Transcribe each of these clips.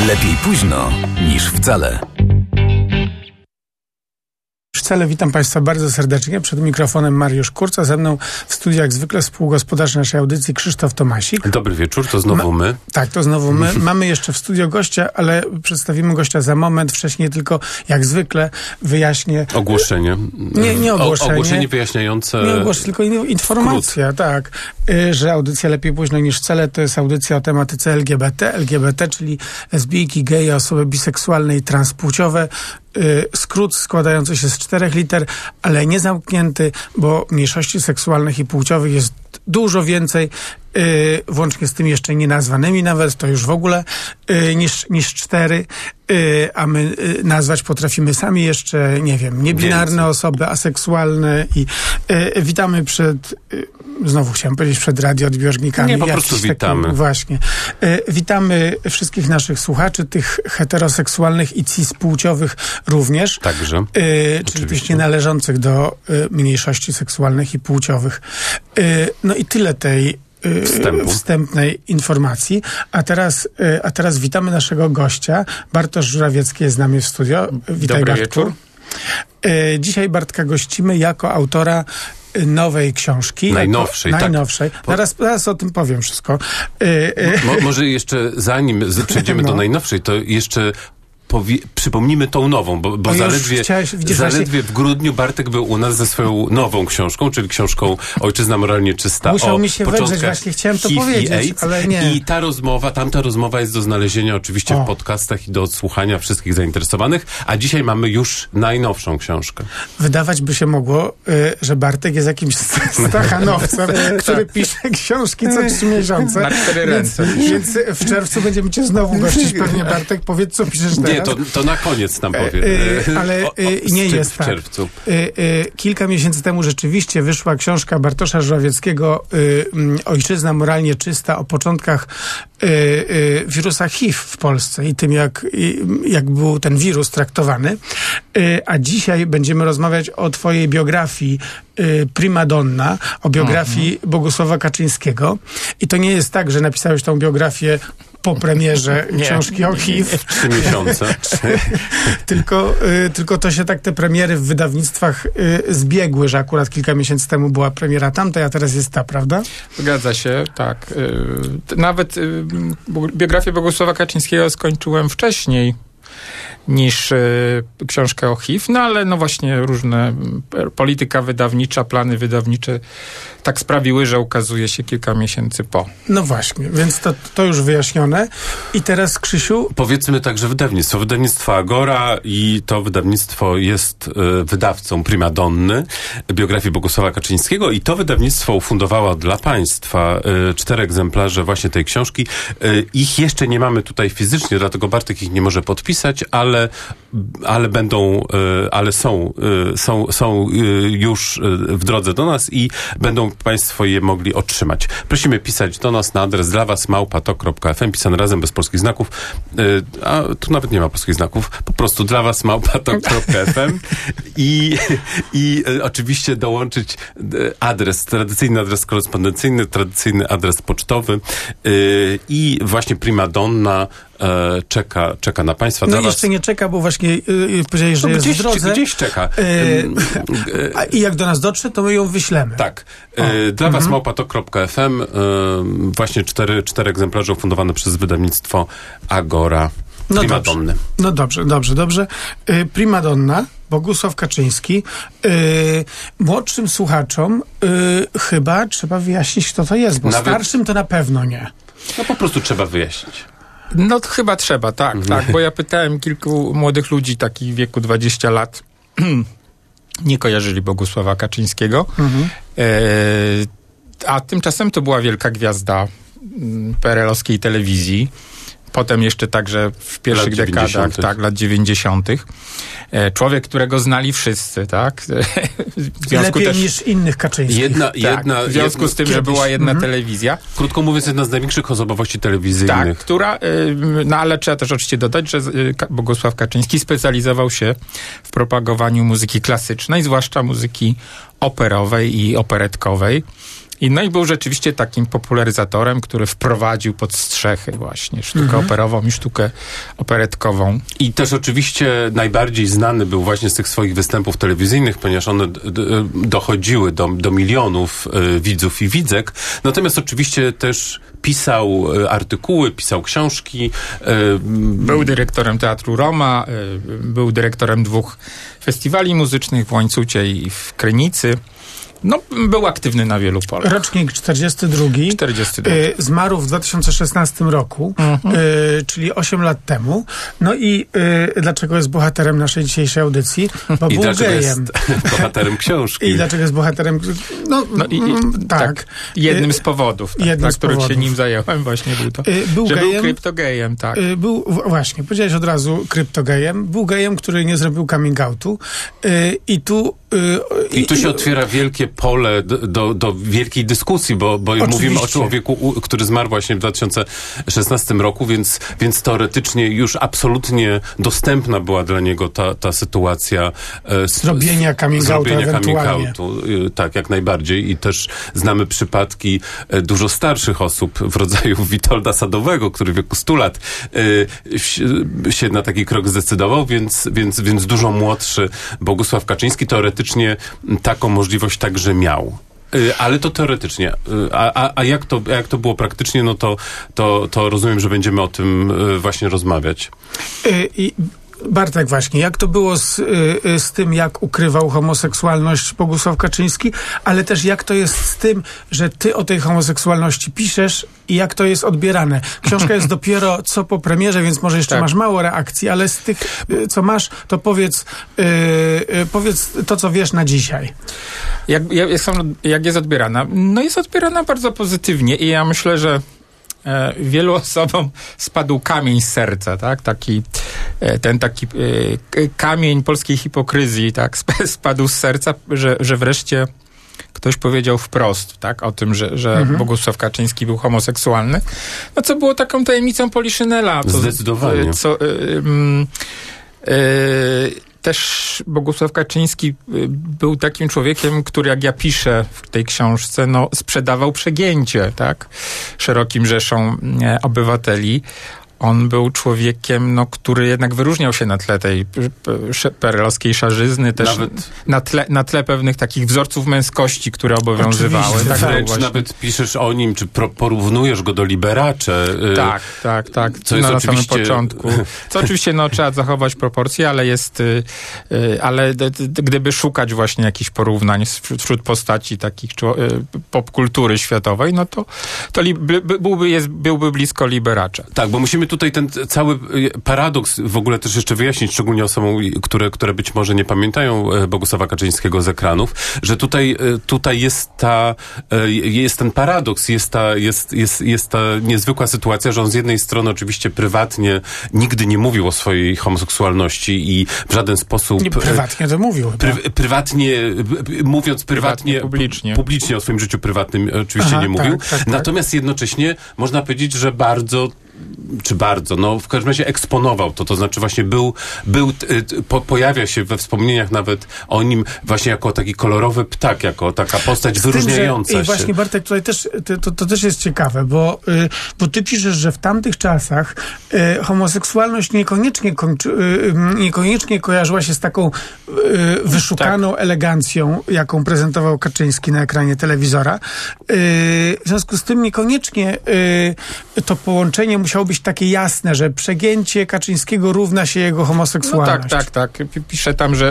Lepiej późno niż wcale. Witam Państwa bardzo serdecznie. Przed mikrofonem Mariusz Kurca, ze mną w studiu jak zwykle współgospodarz naszej audycji Krzysztof Tomasik. Dobry wieczór, to znowu my. Tak, to znowu my. Mamy jeszcze w studio gościa, ale przedstawimy gościa za moment. Wcześniej tylko, jak zwykle, wyjaśnię... Ogłoszenie. Nie ogłoszenie. Ogłoszenie wyjaśniające... Nie ogłoszenie, tylko informacja, tak. Że audycja Lepiej późno niż wcale to jest audycja o tematyce LGBT, czyli lesbijki, geje, osoby biseksualne i transpłciowe. Skrót składający się z 4 liter, ale nie zamknięty, bo mniejszości seksualnych i płciowych jest dużo więcej, włącznie z tymi jeszcze nienazwanymi nawet, to już w ogóle niż 4, a my nazwać potrafimy sami jeszcze, nie wiem, niebinarne osoby, aseksualne i witamy przed... Znowu chciałem powiedzieć przed radioodbiornikami. Nie, po prostu witamy. Właśnie. Witamy wszystkich naszych słuchaczy, tych heteroseksualnych i cispłciowych również. Także. Czyli tych nienależących do mniejszości seksualnych i płciowych. No i tyle tej wstępnej informacji. A teraz witamy naszego gościa. Bartosz Żurawiecki jest z nami w studio. Witaj, Dobry Bartku. wieczór. Dzisiaj Bartka gościmy jako autora nowej książki. Najnowszej. Tak. Zaraz o tym powiem wszystko. Może jeszcze zanim przejdziemy do najnowszej, to jeszcze przypomnijmy tą nową, bo zaledwie w grudniu Bartek był u nas ze swoją nową książką, czyli książką Ojczyzna moralnie czysta. Musiał mi się wydrzeć, właśnie chciałem to powiedzieć, ale nie. I tamta rozmowa jest do znalezienia oczywiście w podcastach i do odsłuchania wszystkich zainteresowanych, a dzisiaj mamy już najnowszą książkę. Wydawać by się mogło, że Bartek jest jakimś stachanowcem, który pisze książki co 3 miesiące. Na 4 ręce. Więc w czerwcu będziemy cię znowu gościć pewnie, Bartek. Powiedz, co piszesz teraz. Nie, to na koniec nam powie. Ale nie jest w tak. czerwcu. Kilka miesięcy temu rzeczywiście wyszła książka Bartosza Żurawieckiego Ojczyzna moralnie czysta, o początkach wirusa HIV w Polsce i tym, jak był ten wirus traktowany. A dzisiaj będziemy rozmawiać o twojej biografii Prima Donna, o biografii Bogusława Kaczyńskiego. I to nie jest tak, że napisałeś tą biografię po premierze książki o HIV. 3 miesiące. Tylko to się tak te premiery w wydawnictwach zbiegły, że akurat kilka miesięcy temu była premiera tamtej, a teraz jest ta, prawda? Zgadza się, tak. Nawet biografię Bogusława Kaczyńskiego skończyłem wcześniej niż książkę o HIV, no ale no właśnie różne polityka wydawnicza, plany wydawnicze tak sprawiły, że ukazuje się kilka miesięcy po. No właśnie, więc to już wyjaśnione. I teraz, Krzysiu... Powiedzmy także wydawnictwo Agora i to wydawnictwo jest wydawcą Prima Donny, biografii Bogusława Kaczyńskiego i to wydawnictwo ufundowało dla państwa 4 egzemplarze właśnie tej książki. Ich jeszcze nie mamy tutaj fizycznie, dlatego Bartek ich nie może podpisać, ale są już w drodze do nas i będą państwo je mogli otrzymać. Prosimy pisać do nas na adres dla was @tok.fm, pisane razem bez polskich znaków, a tu nawet nie ma polskich znaków, po prostu dla was @tok.fm i oczywiście dołączyć adres, tradycyjny adres korespondencyjny, tradycyjny adres pocztowy i właśnie Prima Donna czeka na państwa. No jeszcze nie czeka, bo właśnie powiedziałeś, że jest w drodze. Gdzieś czeka. I jak do nas dotrze, to my ją wyślemy. Tak. Dla was @tok.fm właśnie 4 egzemplarze ufundowane przez wydawnictwo Agora. Prima Donny. No dobrze. Prima Donna, Bogusław Kaczyński. Młodszym słuchaczom chyba trzeba wyjaśnić, kto to jest, bo starszym to na pewno nie. No po prostu trzeba wyjaśnić. No to chyba trzeba, tak, bo ja pytałem kilku młodych ludzi, takich w wieku 20 lat, nie kojarzyli Bogusława Kaczyńskiego, a tymczasem to była wielka gwiazda PRL-owskiej telewizji. Potem jeszcze także w pierwszych dekadach, lat 90. Człowiek, którego znali wszyscy, tak? Lepiej niż innych Kaczyńskich. W związku z tym, że była jedna telewizja. Krótko mówiąc, jedna z największych osobowości telewizyjnych. Tak, która, ale trzeba też oczywiście dodać, że Bogusław Kaczyński specjalizował się w propagowaniu muzyki klasycznej, zwłaszcza muzyki operowej i operetkowej. I był rzeczywiście takim popularyzatorem, który wprowadził pod strzechy właśnie sztukę operową i sztukę operetkową. I też oczywiście najbardziej znany był właśnie z tych swoich występów telewizyjnych, ponieważ one dochodziły do milionów widzów i widzek. Natomiast oczywiście też pisał artykuły, pisał książki. Był dyrektorem Teatru Roma, był dyrektorem 2 festiwali muzycznych w Łańcucie i w Krynicy. No, był aktywny na wielu polach. Rocznik 42. Zmarł w 2016 roku, czyli 8 lat temu. No i dlaczego jest bohaterem naszej dzisiejszej audycji? Bo był gejem. Jest bohaterem książki. I dlaczego jest bohaterem... Tak. Jednym z powodów, dla których się nim zająłem właśnie był to, był kryptogejem, tak. Właśnie, powiedziałeś od razu kryptogejem. Był gejem, który nie zrobił coming outu. I tu się otwiera wielkie pole do wielkiej dyskusji, bo mówimy o człowieku, który zmarł właśnie w 2016 roku, więc teoretycznie już absolutnie dostępna była dla niego ta sytuacja zrobienia coming outu. Tak, jak najbardziej. I też znamy przypadki dużo starszych osób w rodzaju Witolda Sadowego, który w wieku 100 lat się na taki krok zdecydował, więc dużo młodszy Bogusław Kaczyński teoretycznie taką możliwość także miał. Ale to teoretycznie. A jak to było praktycznie, no to rozumiem, że będziemy o tym właśnie rozmawiać. Bartek, właśnie, jak to było z tym, jak ukrywał homoseksualność Bogusław Kaczyński, ale też jak to jest z tym, że ty o tej homoseksualności piszesz i jak to jest odbierane. Książka jest dopiero co po premierze, więc może jeszcze masz mało reakcji, ale z tych, co masz, to powiedz to, co wiesz na dzisiaj. Jak jest odbierana? No jest odbierana bardzo pozytywnie i ja myślę, że wielu osobom spadł kamień z serca, tak? Ten taki kamień polskiej hipokryzji, tak? Spadł z serca, że wreszcie ktoś powiedział wprost, tak? O tym, że Bogusław Kaczyński był homoseksualny. No co było taką tajemnicą Poliszynela. Zdecydowanie. Też Bogusław Kaczyński był takim człowiekiem, który, jak ja piszę w tej książce, sprzedawał przegięcie, tak? Szerokim rzeszom obywateli. On był człowiekiem, który jednak wyróżniał się na tle tej perelowskiej szarzyzny, też na tle pewnych takich wzorców męskości, które obowiązywały. Czy nawet piszesz o nim, czy porównujesz go do Liberacze. Tak. Co jest na samym początku. Co oczywiście trzeba zachować proporcje, ale gdyby szukać właśnie jakichś porównań wśród postaci takich popkultury światowej, no to byłby blisko Liberacza. Tak, bo musimy tutaj ten cały paradoks w ogóle też jeszcze wyjaśnić, szczególnie osobom, które być może nie pamiętają Bogusława Kaczyńskiego z ekranów, że tutaj jest ten paradoks, jest ta niezwykła sytuacja, że on z jednej strony oczywiście prywatnie nigdy nie mówił o swojej homoseksualności i w żaden sposób... Nie, prywatnie to mówił. Mówiąc prywatnie, publicznie o swoim życiu prywatnym oczywiście nie mówił. Tak. Natomiast jednocześnie można powiedzieć, że w każdym razie eksponował to znaczy właśnie pojawia się we wspomnieniach nawet o nim właśnie jako taki kolorowy ptak, jako taka postać wyróżniająca się. I właśnie, Bartek, tutaj też, to też jest ciekawe, bo ty piszesz, że w tamtych czasach homoseksualność niekoniecznie kojarzyła się z taką wyszukaną elegancją, jaką prezentował Kaczyński na ekranie telewizora. W związku z tym niekoniecznie to połączenie musiało być takie jasne, że przegięcie Kaczyńskiego równa się jego homoseksualność. Tak. Pisze tam, że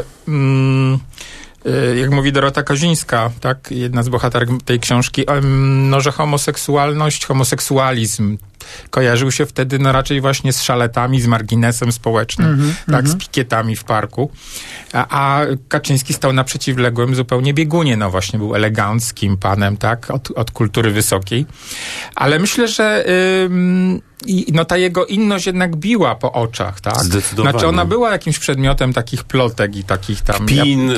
jak mówi Dorota Kozińska, tak, jedna z bohaterek tej książki, że homoseksualizm kojarzył się wtedy raczej właśnie z szaletami, z marginesem społecznym, z pikietami w parku. A Kaczyński stał na przeciwległym zupełnie biegunie. właśnie był eleganckim panem, tak, od kultury wysokiej. Ale myślę, że ta jego inność jednak biła po oczach, tak? Zdecydowanie. Znaczy ona była jakimś przedmiotem takich plotek i takich tam...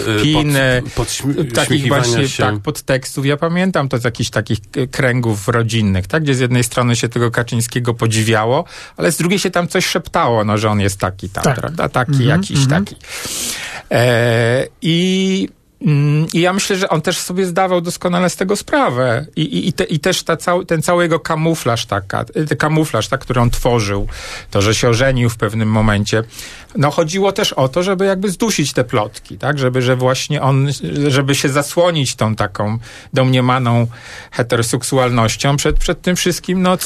takich właśnie się. Podtekstów. Ja pamiętam to z jakichś takich kręgów rodzinnych, tak? Gdzie z jednej strony się tego Kaczyńskiego podziwiało, ale z drugiej się tam coś szeptało, że on jest taki tam, prawda? Taki, jakiś taki. I ja myślę, że on też sobie zdawał doskonale z tego sprawę. I też ten cały jego kamuflaż, który on tworzył, to, że się ożenił w pewnym momencie, no chodziło też o to, żeby jakby zdusić te plotki, tak? Żeby się zasłonić tą taką domniemaną heteroseksualnością przed tym wszystkim, no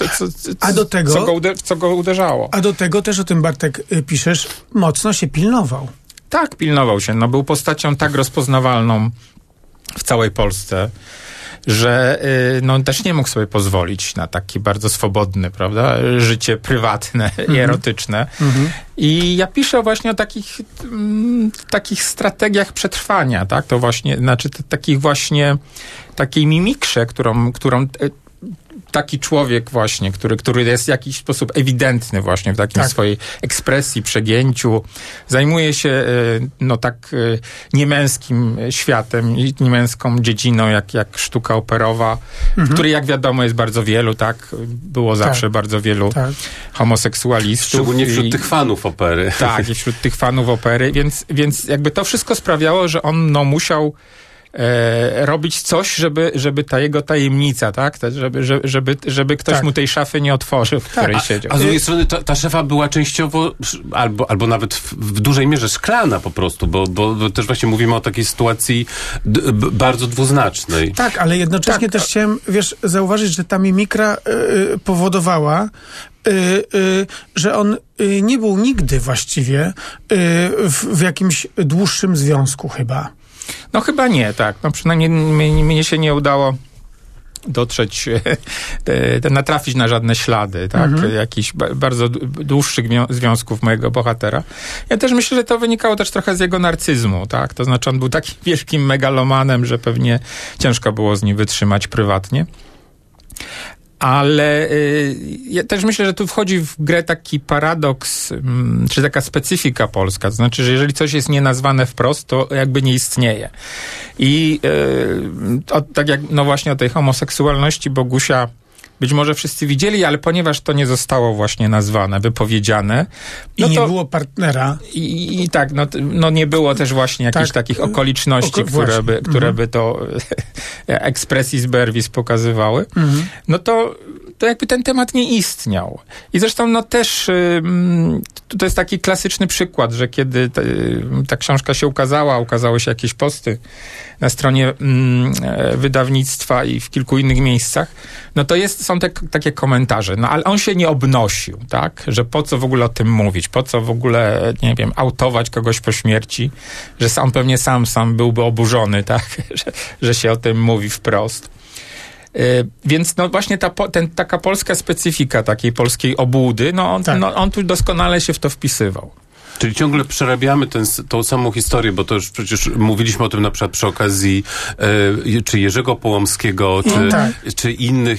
co go uderzało. A do tego też o tym, Bartek, piszesz, mocno się pilnował. Tak, pilnował się. No, był postacią tak rozpoznawalną w całej Polsce, że też nie mógł sobie pozwolić na takie bardzo swobodne, prawda, życie prywatne i erotyczne. I ja piszę właśnie o takich strategiach przetrwania, tak? To właśnie, znaczy takiej mimikrze, którą taki człowiek właśnie, który jest w jakiś sposób ewidentny właśnie w takim swojej ekspresji, przegięciu, zajmuje się niemęskim światem, niemęską dziedziną, jak sztuka operowa, w której, jak wiadomo, jest bardzo wielu, tak? Było zawsze bardzo wielu homoseksualistów. Szczególnie wśród tych fanów opery. Tak, i wśród tych fanów opery, więc jakby to wszystko sprawiało, że on musiał robić coś, żeby ta jego tajemnica, tak? Żeby ktoś mu tej szafy nie otworzył, w której siedział. A z drugiej strony ta szafa była częściowo, albo nawet w dużej mierze szklana po prostu, bo też właśnie mówimy o takiej sytuacji bardzo dwuznacznej. Tak, ale jednocześnie też chciałem, zauważyć, że ta mimikra powodowała, że on nie był nigdy właściwie w jakimś dłuższym związku chyba. No chyba nie, tak. No przynajmniej mnie się nie udało dotrzeć, natrafić na żadne ślady, tak? Jakichś bardzo dłuższych związków mojego bohatera. Ja też myślę, że to wynikało też trochę z jego narcyzmu, tak? To znaczy on był takim wielkim megalomanem, że pewnie ciężko było z nim wytrzymać prywatnie. Ale ja też myślę, że tu wchodzi w grę taki paradoks, czy taka specyfika polska. To znaczy, że jeżeli coś jest nienazwane wprost, to jakby nie istnieje. I tak jak właśnie o tej homoseksualności Bogusia być może wszyscy widzieli, ale ponieważ to nie zostało właśnie nazwane, wypowiedziane. I nie było partnera. I tak, nie było też właśnie jakichś takich okoliczności, które by to expressis verbis pokazywały. No to jakby ten temat nie istniał. I zresztą też to jest taki klasyczny przykład, że kiedy ta książka się ukazały się jakieś posty na stronie wydawnictwa i w kilku innych miejscach, no to są takie komentarze, no ale on się nie obnosił, tak? Że po co w ogóle o tym mówić, po co w ogóle, nie wiem, autować kogoś po śmierci, że on pewnie sam byłby oburzony, tak? Że się o tym mówi wprost. Więc właśnie taka polska specyfika takiej polskiej obłudy, on tu doskonale się w to wpisywał. Czyli ciągle przerabiamy tą samą historię, bo to już przecież mówiliśmy o tym na przykład przy okazji czy Jerzego Połomskiego, czy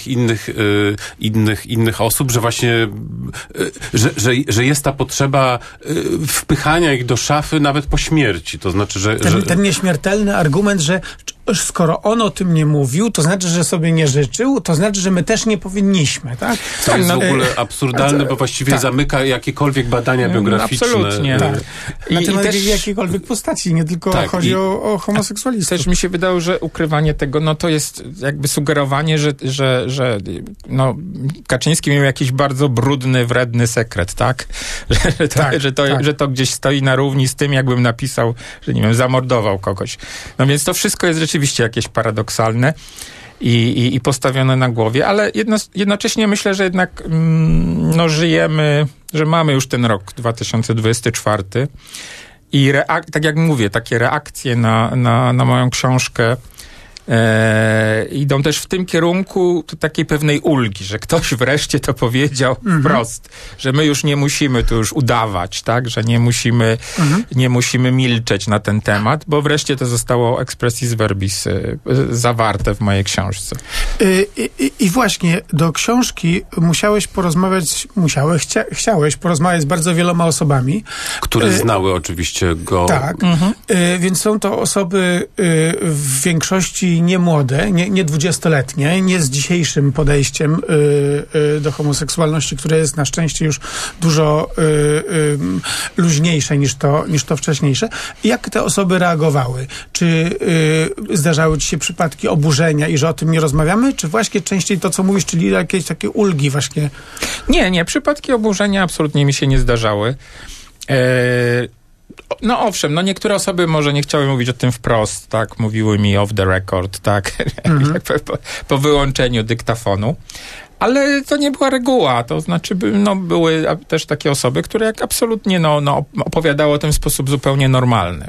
innych osób, że właśnie że jest ta potrzeba wpychania ich do szafy nawet po śmierci. To znaczy, że ten nieśmiertelny argument, że skoro on o tym nie mówił, to znaczy, że sobie nie życzył, to znaczy, że my też nie powinniśmy, tak? To jest w ogóle absurdalne, bo właściwie zamyka jakiekolwiek badania biograficzne. Absolutnie. Tak. Na temat jakiejkolwiek postaci, nie tylko chodzi o homoseksualistów. Też mi się wydało, że ukrywanie tego, to jest jakby sugerowanie, że Kaczyński miał jakiś bardzo brudny, wredny sekret, tak? Że to gdzieś stoi na równi z tym, jakbym napisał, że nie wiem, zamordował kogoś. No więc to wszystko jest rzeczywiście jakieś paradoksalne i postawione na głowie, ale jednocześnie myślę, że jednak żyjemy, że mamy już ten rok 2024 i tak jak mówię, takie reakcje na moją książkę idą też w tym kierunku takiej pewnej ulgi, że ktoś wreszcie to powiedział wprost, że my już nie musimy tu już udawać, tak, że nie musimy milczeć na ten temat, bo wreszcie to zostało expressis verbis zawarte w mojej książce. I właśnie do książki chciałeś porozmawiać z bardzo wieloma osobami. Które znały oczywiście go. Tak, więc są to osoby w większości dzieci nie młode, nie 20-letnie, nie z dzisiejszym podejściem do homoseksualności, które jest na szczęście już dużo luźniejsze niż to wcześniejsze. Jak te osoby reagowały? Czy zdarzały ci się przypadki oburzenia i że o tym nie rozmawiamy? Czy właśnie częściej to, co mówisz, czyli jakieś takie ulgi właśnie? Nie, przypadki oburzenia absolutnie mi się nie zdarzały. No owszem, niektóre osoby może nie chciały mówić o tym wprost, tak, mówiły mi off the record, tak, po wyłączeniu dyktafonu, ale to nie była reguła, to znaczy, były też takie osoby, które jak absolutnie, opowiadały o tym w sposób zupełnie normalny.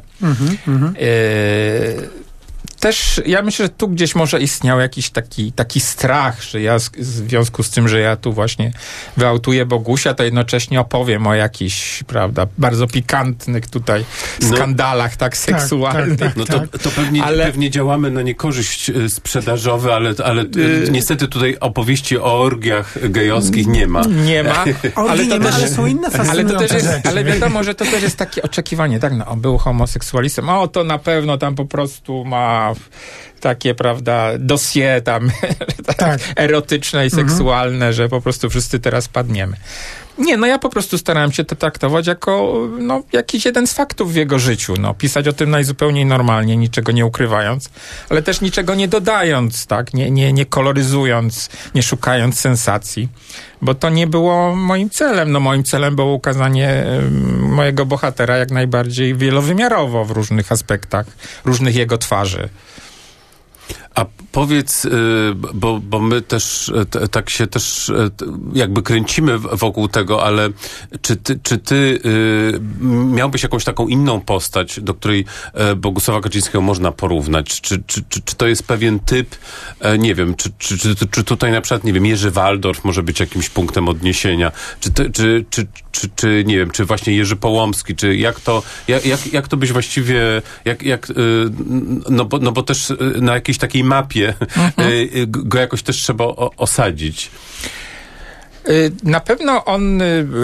Też ja myślę, że tu gdzieś może istniał jakiś taki strach, że ja w związku z tym, że ja tu właśnie wyautuję Bogusia, to jednocześnie opowiem o jakichś, prawda, bardzo pikantnych tutaj skandalach, seksualnych. Tak. To pewnie działamy na niekorzyść sprzedażowe, ale niestety tutaj opowieści o orgiach gejowskich nie ma. Nie ma. Ale są inne fascynujące rzeczy. Ale wiadomo, że to też jest takie oczekiwanie, tak, był homoseksualistą, to na pewno tam po prostu ma takie, prawda, dossier tam erotyczne i seksualne, że po prostu wszyscy teraz padniemy. Nie, ja po prostu starałem się to traktować jako, jakiś jeden z faktów w jego życiu, pisać o tym najzupełniej normalnie, niczego nie ukrywając, ale też niczego nie dodając, tak, nie koloryzując, nie szukając sensacji, bo to nie było moim celem. Moim celem było ukazanie mojego bohatera jak najbardziej wielowymiarowo w różnych aspektach, różnych jego twarzy. A powiedz, bo my też tak się też jakby kręcimy wokół tego, ale czy ty miałbyś jakąś taką inną postać, do której Bogusława Kaczyńskiego można porównać? Czy to jest pewien typ, nie wiem, czy tutaj na przykład, nie wiem, Jerzy Waldorf może być jakimś punktem odniesienia? Czy nie wiem, czy właśnie Jerzy Połomski, czy jak to byś właściwie, bo też na jakiejś takiej mapie go jakoś też trzeba osadzić. Na pewno on,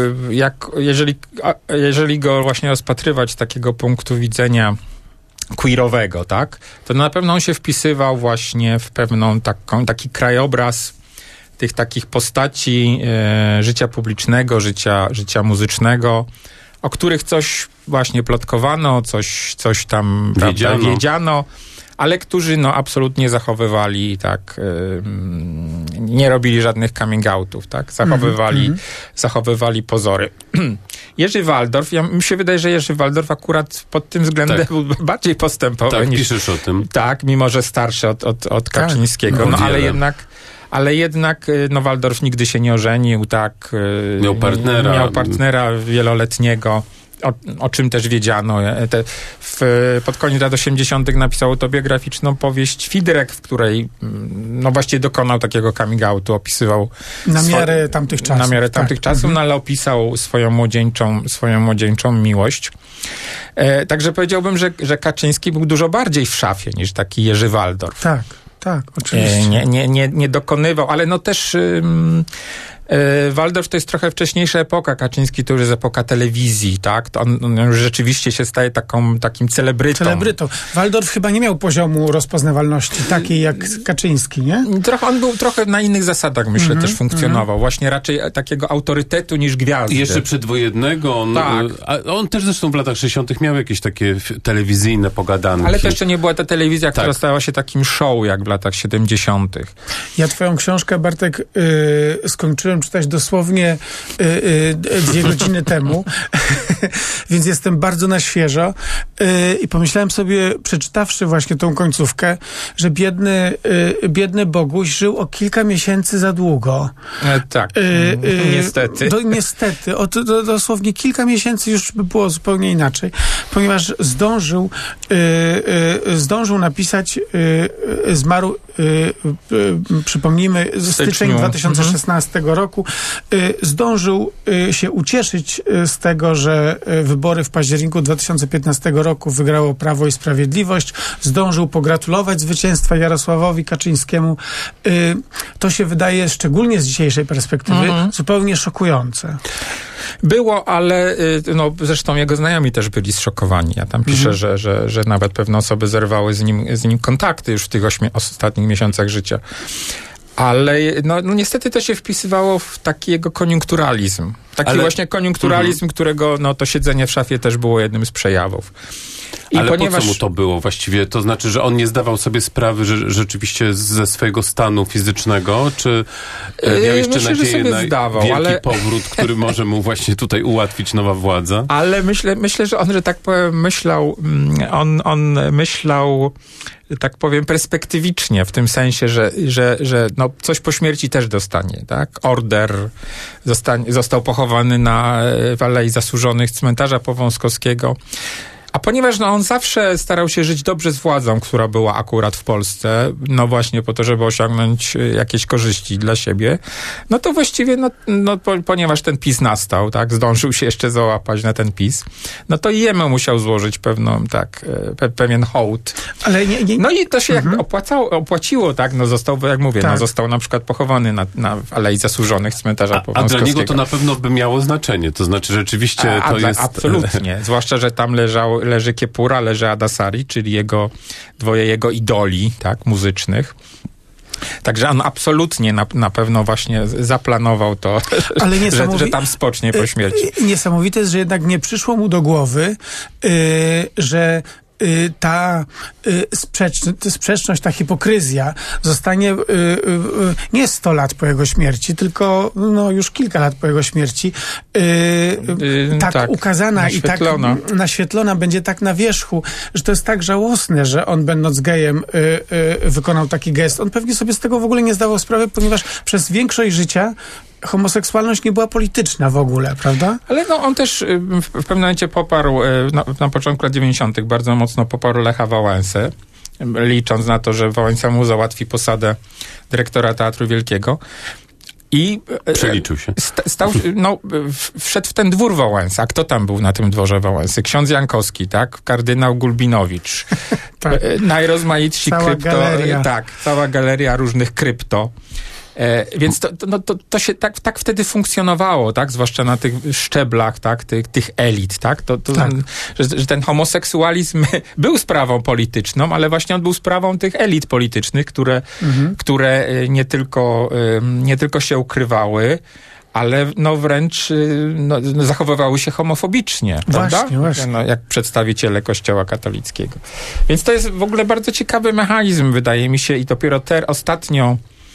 jeżeli go właśnie rozpatrywać z takiego punktu widzenia queerowego, tak, to na pewno on się wpisywał właśnie w taki krajobraz tych takich postaci życia publicznego, życia muzycznego, o których coś właśnie plotkowano, coś tam wiedziano, ale którzy absolutnie zachowywali, tak, nie robili żadnych coming outów, tak, zachowywali pozory. Jerzy Waldorf, mi się wydaje, że Jerzy Waldorf akurat pod tym względem był bardziej postępowy niż... piszesz o tym. Tak, mimo że starszy od Kaczyńskiego, ale jednak Waldorf nigdy się nie ożenił, tak. Miał partnera wieloletniego, o czym też wiedziano. Pod koniec lat 80. napisał autobiograficzną powieść Fidrek, w której właściwie dokonał takiego coming outu, opisywał na miarę tamtych czasów. Ale opisał swoją młodzieńczą miłość. Także powiedziałbym, że Kaczyński był dużo bardziej w szafie niż taki Jerzy Waldorf. Tak, oczywiście. Nie dokonywał, ale też Waldorf to jest trochę wcześniejsza epoka, Kaczyński to już jest epoka telewizji, tak? To on już rzeczywiście się staje takim celebrytą. Waldorf chyba nie miał poziomu rozpoznawalności takiej jak Kaczyński, nie? On był trochę na innych zasadach, myślę, też funkcjonował. Właśnie raczej takiego autorytetu niż gwiazdy. Jeszcze przedwojennego. On też zresztą w latach 60. miał jakieś takie telewizyjne pogadanki. Ale to jeszcze nie była ta telewizja, która stała się takim show, jak w latach 70. Ja twoją książkę, Bartek, skończyłem czytać dosłownie 2 godziny temu, więc jestem bardzo na świeżo i pomyślałem sobie, przeczytawszy właśnie tą końcówkę, że biedny Boguś żył o kilka miesięcy za długo. Tak, niestety. Niestety, dosłownie kilka miesięcy już by było zupełnie inaczej, ponieważ zdążył napisać, zmarł, przypomnijmy, styczeń 2016 roku, zdążył się ucieszyć z tego, że wybory w październiku 2015 roku wygrało Prawo i Sprawiedliwość. Zdążył pogratulować zwycięstwa Jarosławowi Kaczyńskiemu. To się wydaje, szczególnie z dzisiejszej perspektywy, zupełnie szokujące. Było, ale no, zresztą jego znajomi też byli zszokowani. Ja tam piszę, że nawet pewne osoby zerwały z nim kontakty już w tych ostatnich miesiącach życia. Ale no niestety to się wpisywało w taki jego koniunkturalizm. Taki właśnie koniunkturalizm, którego no, to siedzenie w szafie też było jednym z przejawów. Ale po co mu to było właściwie? To znaczy, że on nie zdawał sobie sprawy, że rzeczywiście ze swojego stanu fizycznego, czy miał jeszcze nadzieję na wielki powrót, który może mu właśnie tutaj ułatwić nowa władza? Ale myślę, że on, że tak powiem, on myślał, tak powiem, perspektywicznie, w tym sensie, że no, coś po śmierci też dostanie, tak? Order został pochowany w Alei Zasłużonych cmentarza Powązkowskiego. A ponieważ no, on zawsze starał się żyć dobrze z władzą, która była akurat w Polsce, no właśnie po to, żeby osiągnąć jakieś korzyści dla siebie, no to właściwie, ponieważ ten PiS nastał, tak, zdążył się jeszcze załapać na ten PiS, no to jemu musiał złożyć pewien hołd. Ale no i to się jak opłaciło, tak, no został, jak mówię, no został na przykład pochowany w Alei Zasłużonych cmentarza Powązkowskiego. A dla niego to na pewno by miało znaczenie, to znaczy rzeczywiście jest... Absolutnie, zwłaszcza, że tam leży Kiepura, leży Adasari, czyli dwoje jego idoli, tak, muzycznych. Także on absolutnie na pewno właśnie zaplanował to, że tam spocznie po śmierci. Niesamowite jest, że jednak nie przyszło mu do głowy, że ta sprzeczność, ta hipokryzja zostanie nie 100 lat po jego śmierci, tylko no, już kilka lat po jego śmierci tak ukazana i tak naświetlona będzie tak na wierzchu, że to jest tak żałosne, że on będąc gejem wykonał taki gest. On pewnie sobie z tego w ogóle nie zdawał sprawy, ponieważ przez większość życia homoseksualność nie była polityczna w ogóle, prawda? Ale no on też w pewnym momencie poparł, na początku lat 90. bardzo mocno poparł Lecha Wałęsę, licząc na to, że Wałęsa mu załatwi posadę dyrektora Teatru Wielkiego. I przeliczył się. Wszedł w ten dwór Wałęsa. A kto tam był na tym dworze Wałęsy? Ksiądz Jankowski, tak? Kardynał Gulbinowicz. Tak. Najrozmaitsi cała galeria różnych krypto. Więc to się tak wtedy funkcjonowało, tak? Zwłaszcza na tych szczeblach, tak? Tych elit, tak? Że ten homoseksualizm był sprawą polityczną, ale właśnie on był sprawą tych elit politycznych, które nie tylko się ukrywały, ale no wręcz zachowywały się homofobicznie, prawda? Właśnie. No, jak przedstawiciele Kościoła katolickiego. Więc to jest w ogóle bardzo ciekawy mechanizm, wydaje mi się, i dopiero ostatnio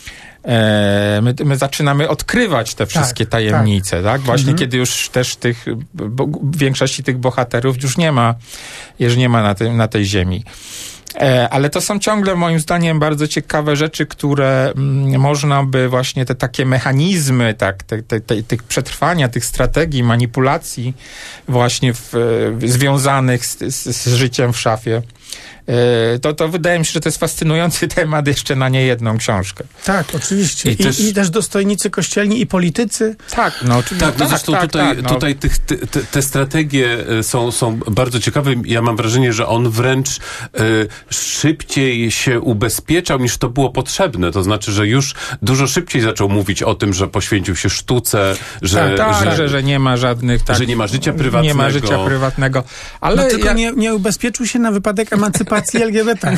my zaczynamy odkrywać te wszystkie tajemnice, tak? Właśnie kiedy już też większości tych bohaterów już nie ma na tej ziemi. Ale to są ciągle, moim zdaniem, bardzo ciekawe rzeczy, które można by właśnie te takie mechanizmy, tych przetrwania, tych strategii, manipulacji właśnie związanych z życiem w szafie. To wydaje mi się, że to jest fascynujący temat jeszcze na niejedną książkę. Tak, oczywiście. I też dostojnicy kościelni i politycy. Tak, no oczywiście. Tak, zresztą tutaj te strategie są bardzo ciekawe. Ja mam wrażenie, że on wręcz szybciej się ubezpieczał, niż to było potrzebne. To znaczy, że już dużo szybciej zaczął mówić o tym, że poświęcił się sztuce, że nie ma żadnych... że nie ma życia prywatnego. Nie ma życia prywatnego. Ale tylko nie ubezpieczył się na wypadek emancypacji LGBT.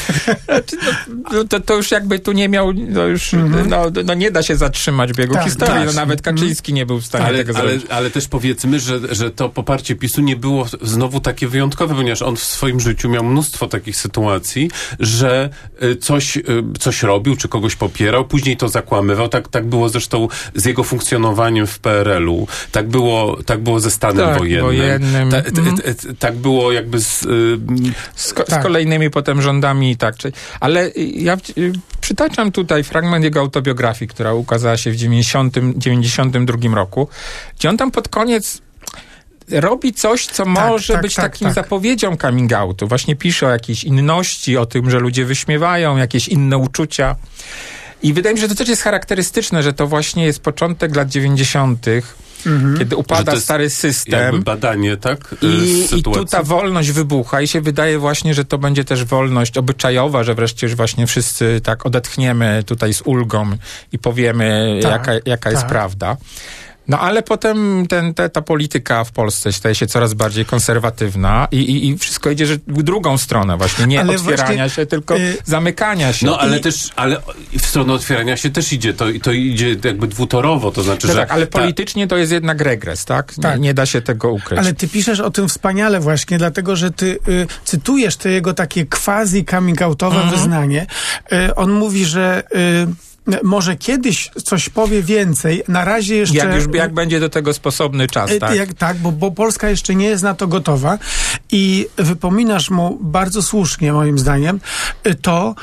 To już jakby tu nie miał, nie da się zatrzymać biegu historii. Nawet Kaczyński nie był w stanie tego zrobić. Ale też powiedzmy, że to poparcie PiS-u nie było znowu takie wyjątkowe, ponieważ on w swoim życiu miał mnóstwo takich sytuacji, że coś robił, czy kogoś popierał, później to zakłamywał. Tak było zresztą z jego funkcjonowaniem w PRL-u. Tak było ze stanem wojennym. Tak było jakby z kolejnymi potem rządami, ale ja przytaczam tutaj fragment jego autobiografii, która ukazała się w 92 roku, gdzie on tam pod koniec robi coś, co może być takim zapowiedzią coming outu. Właśnie pisze o jakiejś inności, o tym, że ludzie wyśmiewają, jakieś inne uczucia. I wydaje mi się, że to też jest charakterystyczne, że to właśnie jest początek lat 90., kiedy upada stary system. Jakby badanie, tak? I tu ta wolność wybucha i się wydaje właśnie, że to będzie też wolność obyczajowa, że wreszcie już właśnie wszyscy tak odetchniemy tutaj z ulgą i powiemy, jaka jest prawda. No ale potem ta polityka w Polsce staje się coraz bardziej konserwatywna i wszystko idzie w drugą stronę właśnie. Nie ale otwierania się, tylko zamykania się. No ale w stronę otwierania się też idzie. To idzie jakby dwutorowo, to znaczy, no że... Tak, ale politycznie to jest jednak regres, tak? Nie da się tego ukryć. Ale ty piszesz o tym wspaniale właśnie, dlatego, że ty cytujesz to jego takie quasi coming outowe wyznanie. On mówi, że może kiedyś coś powie więcej, na razie jeszcze... Jak będzie do tego sposobny czas, tak? Bo Polska jeszcze nie jest na to gotowa i wypominasz mu bardzo słusznie, moim zdaniem, to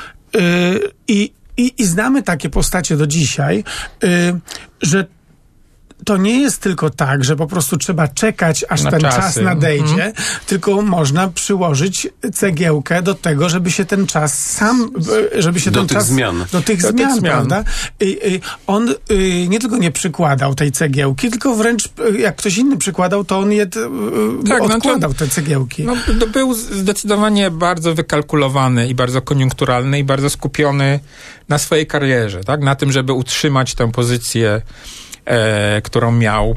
i znamy takie postacie do dzisiaj, że to nie jest tylko tak, że po prostu trzeba czekać, aż ten czas nadejdzie, tylko można przyłożyć cegiełkę do tego, żeby się ten czas do tych zmian, prawda? On nie tylko nie przykładał tej cegiełki, tylko wręcz jak ktoś inny przykładał, to on odkładał te cegiełki. No, był zdecydowanie bardzo wykalkulowany i bardzo koniunkturalny i bardzo skupiony na swojej karierze, tak? Na tym, żeby utrzymać tę pozycję, którą miał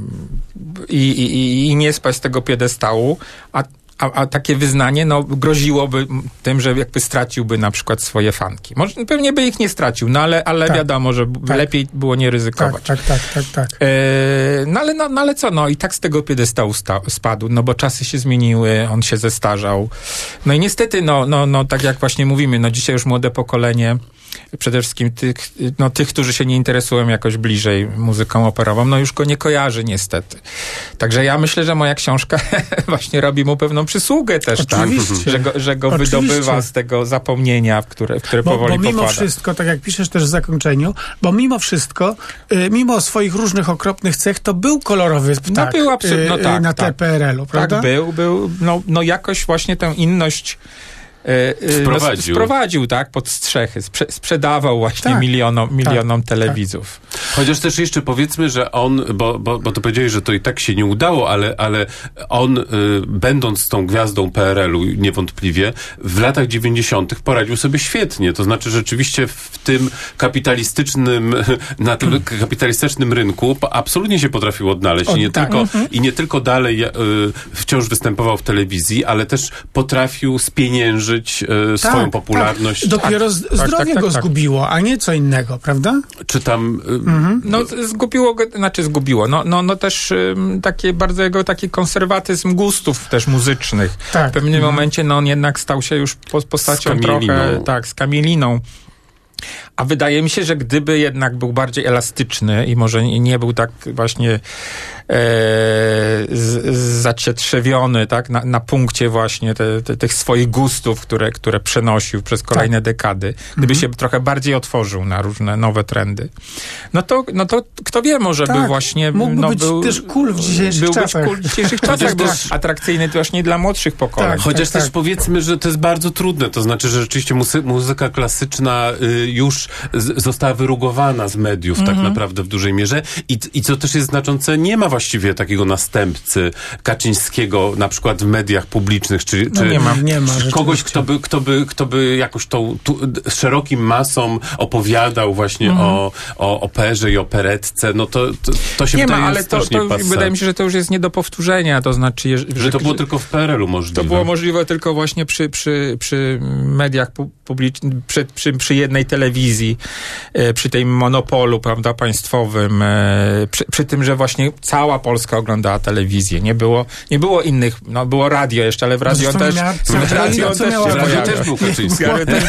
i nie spaść z tego piedestału, a takie wyznanie groziłoby tym, że jakby straciłby na przykład swoje fanki. Może pewnie by ich nie stracił, ale tak, wiadomo, że lepiej było nie ryzykować. Tak. Ale co, i tak z tego piedestału spadł, bo czasy się zmieniły, on się zestarzał. No i niestety, tak jak właśnie mówimy, dzisiaj już młode pokolenie, przede wszystkim tych, którzy się nie interesują jakoś bliżej muzyką operową, już go nie kojarzy niestety. Także ja myślę, że moja książka właśnie robi mu pewną przysługę też, że go wydobywa z tego zapomnienia, w które powoli Bo mimo popada. wszystko, tak jak piszesz też w zakończeniu, bo mimo wszystko, mimo swoich różnych okropnych cech, to był kolorowy ptak był na tle PRL-u, prawda? Tak, był. Jakoś właśnie tę inność sprowadził, tak, pod strzechy. Sprzedawał właśnie milionom telewizów. Chociaż też jeszcze powiedzmy, że on, bo to powiedziałeś, że to i tak się nie udało, ale on, będąc tą gwiazdą PRL-u niewątpliwie, w latach 90. poradził sobie świetnie. To znaczy rzeczywiście w tym na tym kapitalistycznym rynku absolutnie się potrafił odnaleźć. I nie tylko dalej wciąż występował w telewizji, ale też potrafił spieniężyć swoją popularność. Dopiero zdrowie go zgubiło, a nie co innego, prawda? Czy tam... Zgubiło. Też takie bardzo jego taki konserwatyzm gustów też muzycznych. W pewnym momencie on jednak stał się już postacią trochę skamieliną. A wydaje mi się, że gdyby jednak był bardziej elastyczny i może nie był tak właśnie zacietrzewiony, tak, na punkcie właśnie tych swoich gustów, które przenosił przez kolejne dekady, gdyby się trochę bardziej otworzył na różne nowe trendy, no to kto wie, może by właśnie... Mógłby być też cool w dzisiejszych czasach. Był atrakcyjny właśnie dla młodszych pokoleń. Chociaż też powiedzmy, że to jest bardzo trudne, to znaczy, że rzeczywiście muzyka klasyczna już została wyrugowana z mediów tak naprawdę w dużej mierze i co też jest znaczące, nie ma właściwie takiego następcy Kaczyńskiego na przykład w mediach publicznych, czy nie ma kogoś, kto by jakoś tą szerokim masom opowiadał właśnie o operze i operetce, to się wydaje ale strasznie passé. Wydaje mi się, że to już jest nie do powtórzenia, to znaczy... Że to było tylko w PRL-u możliwe. To było możliwe tylko właśnie przy mediach publicznych, przy jednej telewizji, przy tej monopolu, prawda, państwowym, przy tym, że właśnie cała Polska oglądała telewizję. Nie było innych, było radio jeszcze, ale w radio też był Kaczyński.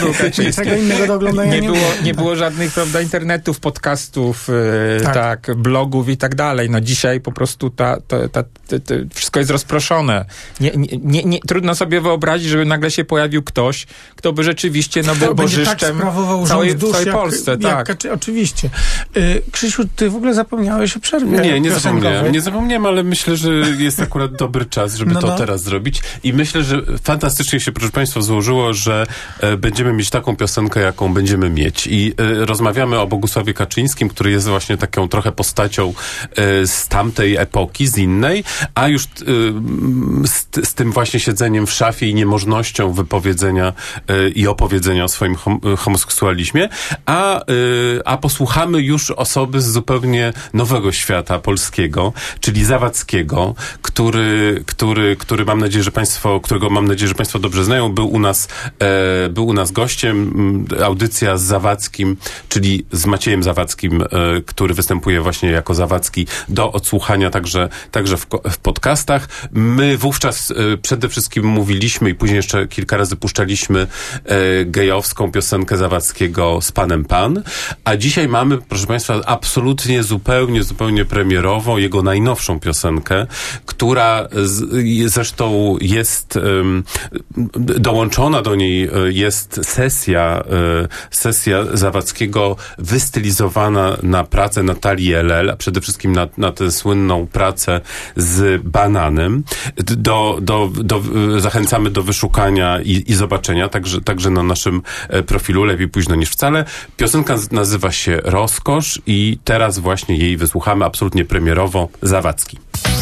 Nie było żadnych, prawda, internetów, podcastów, blogów i tak dalej. Dzisiaj po prostu wszystko jest rozproszone. Trudno sobie wyobrazić, żeby nagle się pojawił ktoś, kto by rzeczywiście był bożyszczem całej Polsce. Oczywiście. Krzysiu, ty w ogóle zapomniałeś o przerwie. Nie zapomniałem, ale myślę, że jest akurat dobry czas, żeby to teraz zrobić. I myślę, że fantastycznie się, proszę Państwa, złożyło, że będziemy mieć taką piosenkę, jaką będziemy mieć. I rozmawiamy o Bogusławie Kaczyńskim, który jest właśnie taką trochę postacią z tamtej epoki, z innej, a już z tym właśnie siedzeniem w szafie i niemożnością wypowiedzenia i opowiedzenia o swoim homoseksualizmie, a posłuchamy już osoby z zupełnie nowego świata polskiego, czyli Zawadzkiego, którego mam nadzieję, że Państwo dobrze znają. Był u nas gościem. Audycja z Zawadzkim, czyli z Maciejem Zawadzkim, który występuje właśnie jako Zawadzki, do odsłuchania także w podcastach. My wówczas przede wszystkim mówiliśmy i później jeszcze kilka razy puszczaliśmy gejowską piosenkę Zawadzkiego Z Panem Pan, a dzisiaj mamy, proszę Państwa, absolutnie zupełnie premierową, jego najnowszą piosenkę, która zresztą jest dołączona do niej jest sesja Zawadzkiego wystylizowana na pracę Natalii Elel, a przede wszystkim na tę słynną pracę z Bananem. Zachęcamy do wyszukania i zobaczenia, także na naszym profilu Lepiej późno niż wcale. Piosenka nazywa się Rozkosz i teraz właśnie jej wysłuchamy absolutnie premierowo. Zawadzki.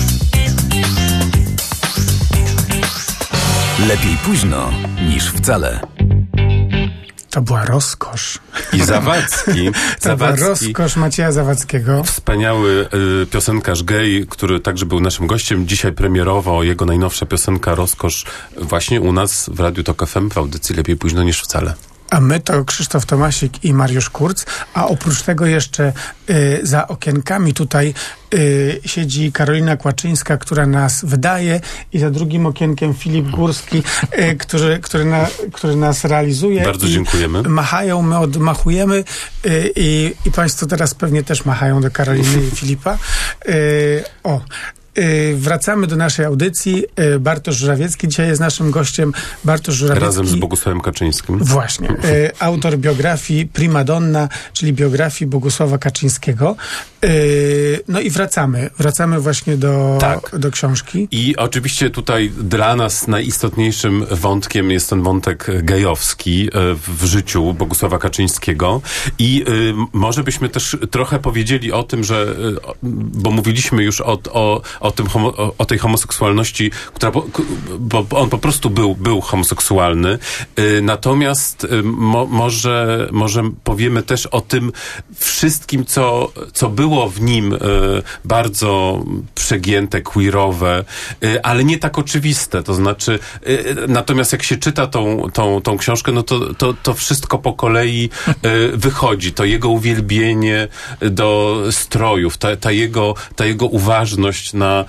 Lepiej późno niż wcale. To była rozkosz. I Zawadzki. To była rozkosz Macieja Zawadzkiego. Wspaniały piosenkarz gej, który także był naszym gościem. Dzisiaj premierowo jego najnowsza piosenka Rozkosz właśnie u nas w Radiu Tok FM w audycji Lepiej późno niż wcale. A my to Krzysztof Tomasik i Mariusz Kurz, a oprócz tego jeszcze za okienkami tutaj siedzi Karolina Kłaczyńska, która nas wydaje, i za drugim okienkiem Filip Górski, który nas realizuje. Bardzo dziękujemy. Machają, my odmachujemy i Państwo teraz pewnie też machają do Karoliny i Filipa. Wracamy do naszej audycji. Bartosz Żurawiecki dzisiaj jest naszym gościem. Bartosz Żurawiecki. Razem z Bogusławem Kaczyńskim. Właśnie. Autor biografii Prima Donna, czyli biografii Bogusława Kaczyńskiego. No i wracamy właśnie do książki. I oczywiście tutaj dla nas najistotniejszym wątkiem jest ten wątek gejowski w życiu Bogusława Kaczyńskiego. I może byśmy też trochę powiedzieli o tym, że, bo mówiliśmy już o tej homoseksualności, bo on po prostu był homoseksualny. Natomiast może powiemy też o tym wszystkim, co było w nim bardzo przegięte, queerowe, ale nie tak oczywiste. To znaczy, natomiast jak się czyta tą książkę, no to wszystko po kolei wychodzi. To jego uwielbienie do strojów, ta jego uważność na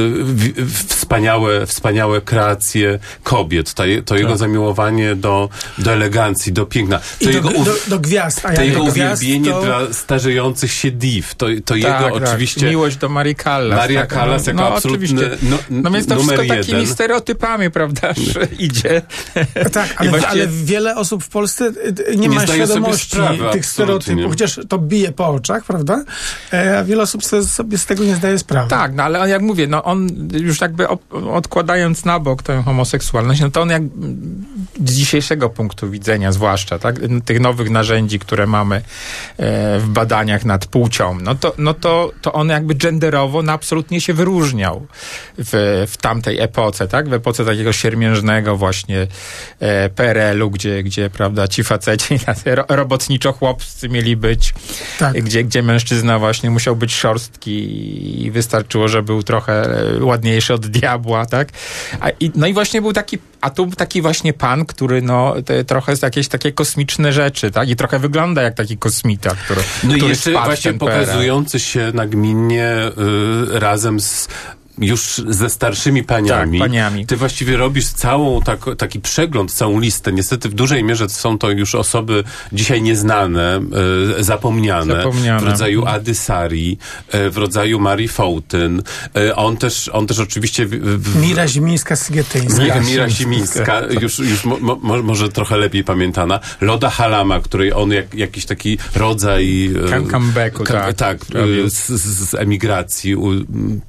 wspaniałe kreacje kobiet, to jego zamiłowanie do elegancji, do piękna. Do gwiazd. To jego uwielbienie dla starzejących się div. To jego oczywiście... Miłość do Marii Callas. Maria Callas jako absolutny więc to numer wszystko jeden. takimi stereotypami, prawda, że idzie. Tak, ale wiele osób w Polsce nie ma świadomości tych stereotypów, chociaż to bije po oczach, prawda? A wiele osób sobie z tego nie zdaje sprawy. Tak, no ale jak mówię, no on już jakby odkładając na bok tę homoseksualność, no to on jak z dzisiejszego punktu widzenia zwłaszcza, tak, tych nowych narzędzi, które mamy w badaniach nad płcią, to on jakby genderowo absolutnie się wyróżniał w tamtej epoce, tak? W epoce takiego siermiężnego właśnie PRL-u, gdzie prawda, ci faceci robotniczo-chłopscy mieli być, tak. Gdzie mężczyzna właśnie musiał być szorstki i wystarczyło, że był trochę ładniejszy od diabła, tak? No i właśnie był taki właśnie pan, który trochę jest jakieś takie kosmiczne rzeczy, tak? I trochę wygląda jak taki kosmita, który jeszcze właśnie pokazujący się nagminnie razem już ze starszymi paniami. Tak, paniami. Ty właściwie robisz taki przegląd, całą listę. Niestety w dużej mierze są to już osoby dzisiaj nieznane, zapomniane. W rodzaju Ady Sari, w rodzaju Marii Fołtyn. On też oczywiście... Mira Zimińska-Sygietyńska. Mira Zimińska, już może trochę lepiej pamiętana. Loda Halama, której on jakiś taki rodzaj... comebacku, tak, z emigracji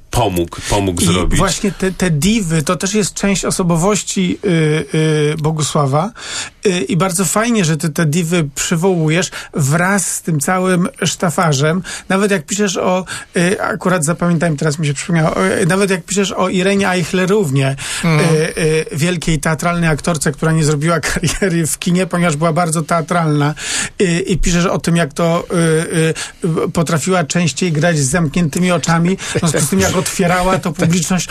pomógł zrobić. Właśnie te diwy to też jest część osobowości Bogusława i bardzo fajnie, że ty te diwy przywołujesz wraz z tym całym sztafarzem. Nawet jak piszesz akurat zapamiętałem, teraz mi się przypomniało, nawet jak piszesz o Irenie Eichlerównie, wielkiej teatralnej aktorce, która nie zrobiła kariery w kinie, ponieważ była bardzo teatralna i piszesz o tym, jak to potrafiła częściej grać z zamkniętymi oczami, w związku z tym, jak otwierała, to publiczność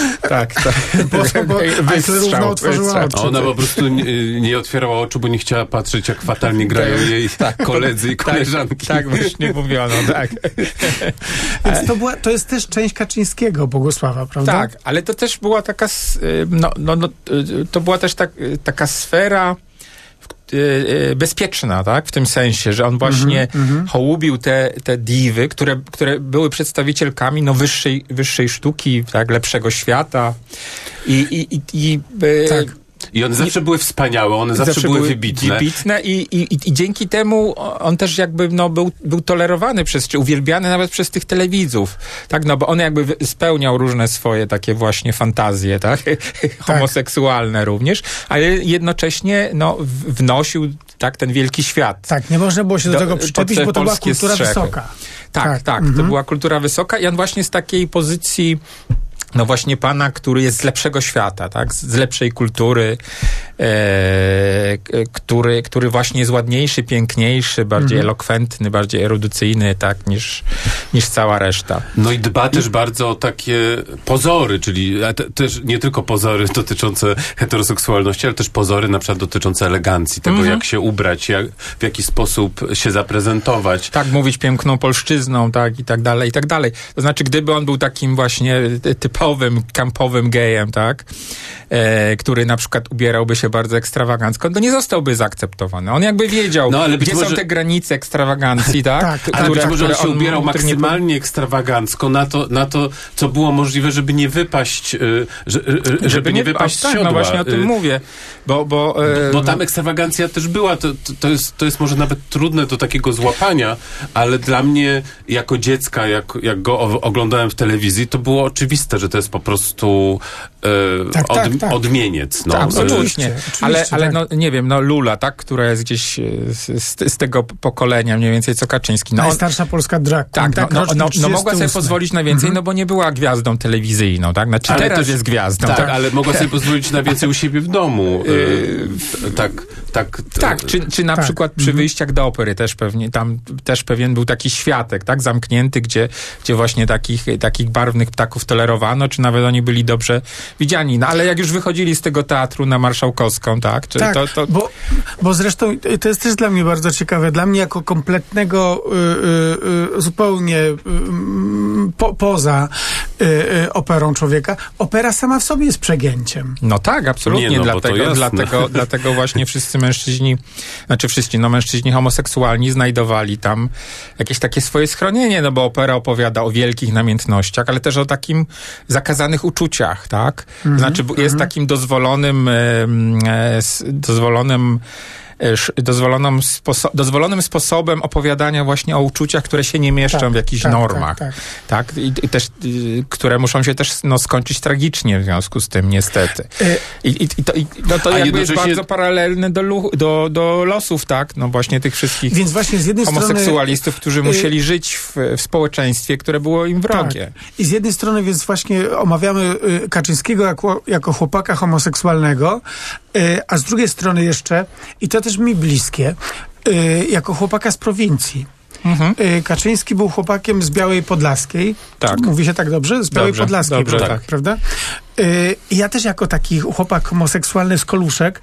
bo Eichlerówna otworzyła oczy. Ona po prostu nie otwierała oczu, bo nie chciała patrzeć, jak fatalnie grają jej koledzy i koleżanki. Tak właśnie mówiono, tak. Więc to jest też część Kaczyńskiego, Bogusława, prawda? Tak, ale to też była taka to była też taka sfera bezpieczna, tak? W tym sensie, że on właśnie hołubił te diwy, które były przedstawicielkami wyższej sztuki, tak? Lepszego świata. Tak. I one zawsze były wspaniałe, one zawsze były wybitne. I dzięki temu on też jakby był tolerowany czy uwielbiany nawet przez tych telewidzów. Tak, no bo on jakby spełniał różne swoje takie właśnie fantazje, tak? Homoseksualne również, ale jednocześnie wnosił tak ten wielki świat. Tak, nie można było się do tego przyczepić, bo to była kultura wysoka. Tak, to była kultura wysoka i on właśnie z takiej pozycji właśnie pana, który jest z lepszego świata, tak? Z lepszej kultury, który właśnie jest ładniejszy, piękniejszy, bardziej elokwentny, bardziej erudycyjny, tak? Niż cała reszta. No i dba też bardzo o takie pozory, czyli też nie tylko pozory dotyczące heteroseksualności, ale też pozory na przykład dotyczące elegancji, tego jak się ubrać, w jaki sposób się zaprezentować. Tak, mówić piękną polszczyzną, tak? I tak dalej, i tak dalej. To znaczy, gdyby on był takim właśnie kampowym gejem, tak? Który na przykład ubierałby się bardzo ekstrawagancko, to nie zostałby zaakceptowany. On jakby wiedział, gdzie są te granice ekstrawagancji, tak? Ale być może on się ubierał maksymalnie ekstrawagancko na to, co było możliwe, żeby nie wypaść żeby nie wypaść z siodła. No właśnie o tym mówię. Bo tam ekstrawagancja też była. To jest może nawet trudne do takiego złapania, ale dla mnie jako dziecka, jak go oglądałem w telewizji, to było oczywiste, że to jest po prostu odmieniec. No. Tak, oczywiście. Ale nie wiem, Lula, tak, która jest gdzieś z tego pokolenia mniej więcej co Kaczyński. Najstarsza polska drag queen. Tak, mogła sobie pozwolić na więcej, bo nie była gwiazdą telewizyjną, tak? Znaczy ale teraz też jest gwiazdą. Tak, ale mogła sobie pozwolić na więcej u siebie w domu. Czy na przykład przy wyjściach do opery tam też pewien był taki światek, tak? Zamknięty, gdzie właśnie takich barwnych ptaków tolerowano, czy nawet oni byli dobrze widziani. No ale jak już wychodzili z tego teatru na Marszałkowską, tak? Bo zresztą to jest też dla mnie bardzo ciekawe. Dla mnie jako kompletnego zupełnie poza operą człowieka, opera sama w sobie jest przegięciem. No tak, absolutnie. Dlatego właśnie mężczyźni homoseksualni znajdowali tam jakieś takie swoje schronienie, no bo opera opowiada o wielkich namiętnościach, ale też o takim zakazanych uczuciach, tak? Znaczy jest takim dozwolonym sposobem opowiadania właśnie o uczuciach, które się nie mieszczą w jakichś normach. Tak? I też, które muszą się też skończyć tragicznie w związku z tym, niestety. To jakby jest bardzo paralelne do losów, tak? No właśnie tych wszystkich homoseksualistów, którzy musieli żyć w społeczeństwie, które było im wrogie. Tak. I z jednej strony więc właśnie omawiamy Kaczyńskiego jako chłopaka homoseksualnego, a z drugiej strony jeszcze, i to też mi bliskie, jako chłopaka z prowincji. Kaczyński był chłopakiem z Białej Podlaskiej. Tak. Mówi się tak dobrze? Z Białej Podlaskiej, prawda? Ja też jako taki chłopak homoseksualny z Koluszek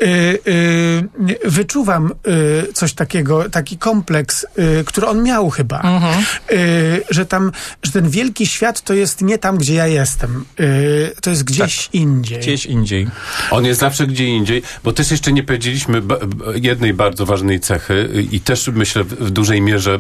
wyczuwam coś takiego, taki kompleks, który on miał chyba. Że ten wielki świat to jest nie tam, gdzie ja jestem. To jest gdzieś indziej. Gdzieś indziej. On jest zawsze gdzie indziej, bo też jeszcze nie powiedzieliśmy jednej bardzo ważnej cechy i też myślę w dużej mierze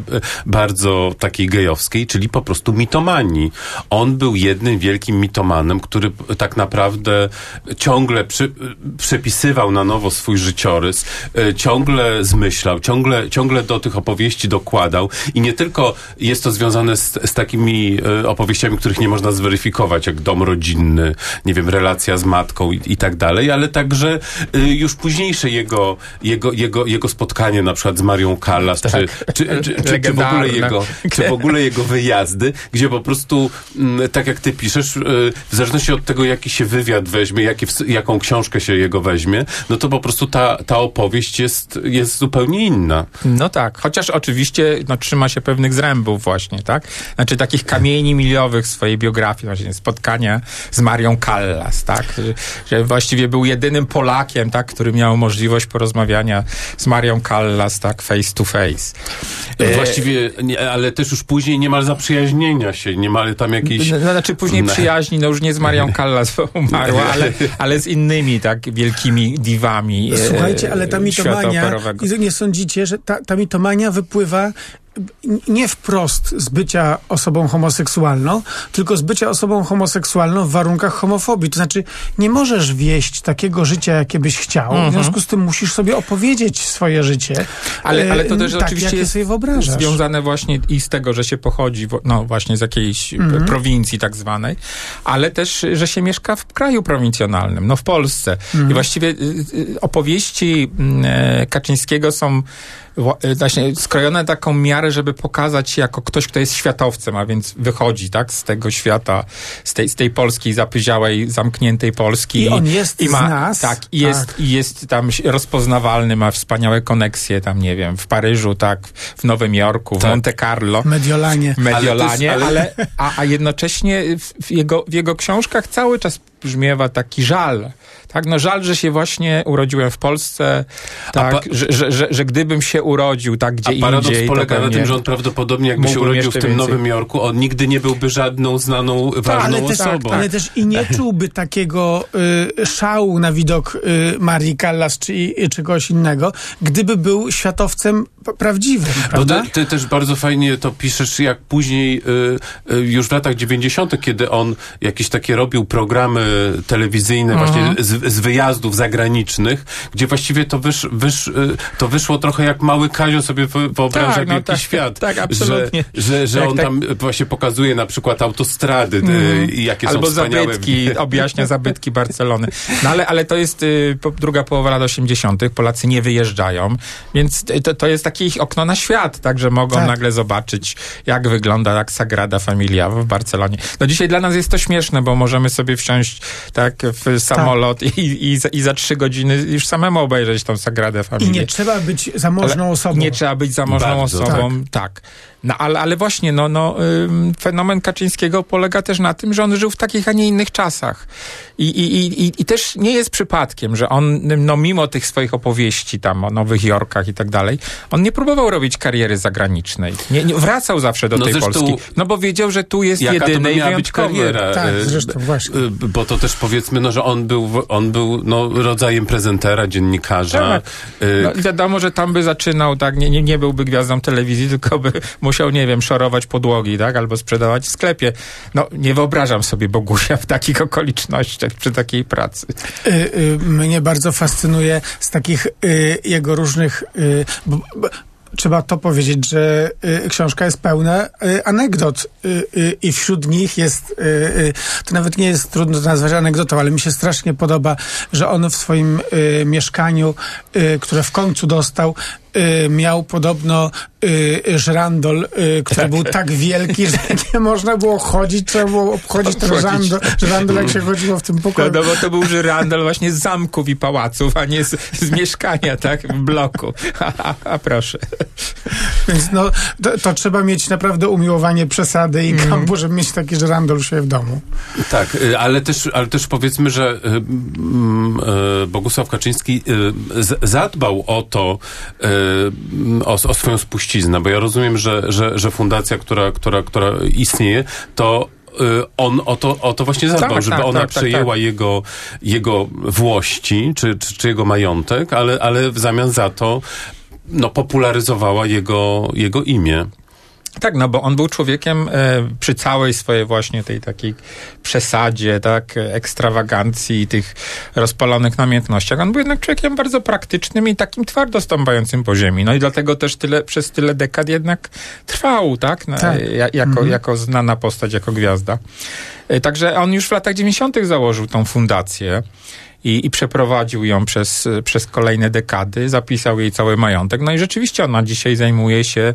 bardzo takiej gejowskiej, czyli po prostu mitomanii. On był jednym wielkim mitomanem, który tak naprawdę ciągle przepisywał na nowo swój życiorys, ciągle zmyślał, ciągle do tych opowieści dokładał i nie tylko jest to związane z takimi opowieściami, których nie można zweryfikować, jak dom rodzinny, nie wiem, relacja z matką i tak dalej, ale także już późniejsze jego spotkanie na przykład z Marią Callas, tak, czy w ogóle jego wyjazdy, gdzie po prostu, tak jak ty piszesz, w zależności od tego, jaki się wywiad weźmie, jaką książkę się jego weźmie, no to po prostu ta opowieść jest zupełnie inna. No tak, chociaż oczywiście trzyma się pewnych zrębów właśnie, tak? Znaczy takich kamieni miliowych w swojej biografii, właśnie spotkania z Marią Callas, tak? Że właściwie był jedynym Polakiem, tak, który miał możliwość porozmawiania z Marią Callas, tak, face to face. Właściwie, ale też już później niemal zaprzyjaźnienia się, niemal tam jakiejś... Znaczy później przyjaźni, już nie z Marią Callas umarła, ale z innymi, tak, wielkimi diwami. Słuchajcie, ale ta mitomania, nie sądzicie, że ta mitomania wypływa nie wprost z bycia osobą homoseksualną, tylko z bycia osobą homoseksualną w warunkach homofobii. To znaczy, nie możesz wieść takiego życia, jakie byś chciał. W związku z tym musisz sobie opowiedzieć swoje życie. Ale to też tak, oczywiście jest sobie wyobrażasz. Związane właśnie i z tego, że się pochodzi właśnie z jakiejś prowincji tak zwanej, ale też, że się mieszka w kraju prowincjonalnym, w Polsce. I właściwie opowieści Kaczyńskiego są właśnie skrojone taką miarę, żeby pokazać się jako ktoś, kto jest światowcem, a więc wychodzi, tak, z tego świata, z tej polskiej zapyziałej, zamkniętej Polski. I on jest z nas. Tak, i jest tam rozpoznawalny, ma wspaniałe koneksje tam, nie wiem, w Paryżu, tak, w Nowym Jorku, w Monte Carlo. Mediolanie. A jednocześnie w jego książkach cały czas brzmiewa taki żal. Tak, żal, że się właśnie urodziłem w Polsce, tak, że gdybym się urodził tak gdzie indziej... A paradoks polega na tym, że on prawdopodobnie jakby się urodził w tym Nowym Jorku, on nigdy nie byłby żadną znaną, ważną osobą. Ale też i nie czułby takiego szału na widok Marii Callas czy kogoś innego, gdyby był światowcem prawdziwym, prawda? Bo ty też bardzo fajnie to piszesz, jak później już w latach 90., kiedy on jakieś takie robił programy telewizyjne właśnie z wyjazdów zagranicznych, gdzie właściwie to wyszło trochę jak mały Kazio sobie wyobraża wielki świat. Tak, absolutnie. Że on tam właśnie pokazuje na przykład autostrady i jakie albo są wspaniałe. Zabytki, objaśnia zabytki Barcelony. Ale to jest druga połowa lat 80. Polacy nie wyjeżdżają, więc to jest takie ich okno na świat, tak, że mogą nagle zobaczyć, jak wygląda jak Sagrada Familia w Barcelonie. Dzisiaj dla nas jest to śmieszne, bo możemy sobie wsiąść tak w samolot i za 3 godziny już samemu obejrzeć tą Sagradę Familię. I nie trzeba być zamożną osobą. Nie trzeba być zamożną osobą, tak. Ale właśnie, fenomen Kaczyńskiego polega też na tym, że on żył w takich, a nie innych czasach. I też nie jest przypadkiem, że on, mimo tych swoich opowieści tam o Nowych Jorkach i tak dalej, on nie próbował robić kariery zagranicznej. Nie wracał zawsze do tej Polski. Bo wiedział, że tu jest jedyny i wyjątkowy. Kariera, tak, zresztą właśnie. Bo to też powiedzmy, że on był rodzajem prezentera, dziennikarza. Tak. Wiadomo, że tam by zaczynał, tak, nie byłby gwiazdą telewizji, tylko by musiał, nie wiem, szorować podłogi, tak, albo sprzedawać w sklepie. Nie wyobrażam sobie Bogusia w takich okolicznościach, przy takiej pracy. Mnie bardzo fascynuje z takich jego różnych... Trzeba to powiedzieć, że książka jest pełna anegdot i wśród nich jest, to nawet nie jest trudno to nazwać anegdotą, ale mi się strasznie podoba, że on w swoim mieszkaniu, które w końcu dostał, miał podobno żyrandol, który był tak wielki, że nie można było chodzić, trzeba było obchodzić ten żyrandol, jak się chodziło w tym pokoju. Bo to był żyrandol właśnie z zamków i pałaców, a nie z mieszkania, tak, w bloku. A proszę. Więc to trzeba mieć naprawdę umiłowanie przesady i kampu, żeby mieć taki żyrandol u siebie w domu. Tak, ale też powiedzmy, że Bogusław Kaczyński zadbał o to, o swoją spuściznę, bo ja rozumiem, że fundacja, która istnieje, to on o to właśnie zadbał, żeby ona przejęła jego włości, czy jego majątek, ale w zamian za to popularyzowała jego imię. Tak, no bo on był człowiekiem przy całej swojej właśnie tej takiej przesadzie, tak, ekstrawagancji, tych rozpalonych namiętnościach. On był jednak człowiekiem bardzo praktycznym i takim twardo stąpającym po ziemi. No i dlatego też przez tyle dekad jednak trwał, tak, jako znana postać, jako gwiazda. Także on już w latach 90. założył tą fundację. I przeprowadził ją przez kolejne dekady, zapisał jej cały majątek. No i rzeczywiście ona dzisiaj zajmuje się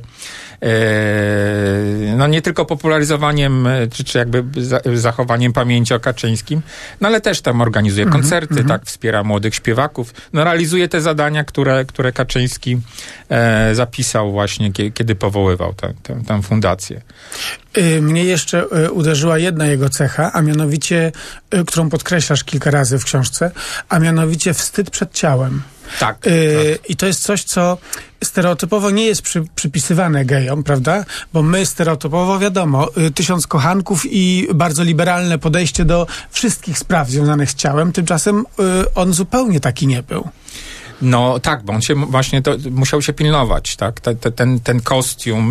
no nie tylko popularyzowaniem, czy jakby zachowaniem pamięci o Kaczyńskim, no ale też tam organizuje koncerty, tak, wspiera młodych śpiewaków, no realizuje te zadania, które Kaczyński zapisał właśnie, kiedy powoływał tę fundację. Mnie jeszcze uderzyła jedna jego cecha, a mianowicie, którą podkreślasz kilka razy w książce, a mianowicie wstyd przed ciałem. Tak. I to jest coś, co stereotypowo nie jest przypisywane gejom, prawda? Bo my stereotypowo, wiadomo, 1000 kochanków i bardzo liberalne podejście do wszystkich spraw związanych z ciałem. Tymczasem on zupełnie taki nie był. No tak, bo on się właśnie musiał się pilnować, tak? Ten kostium,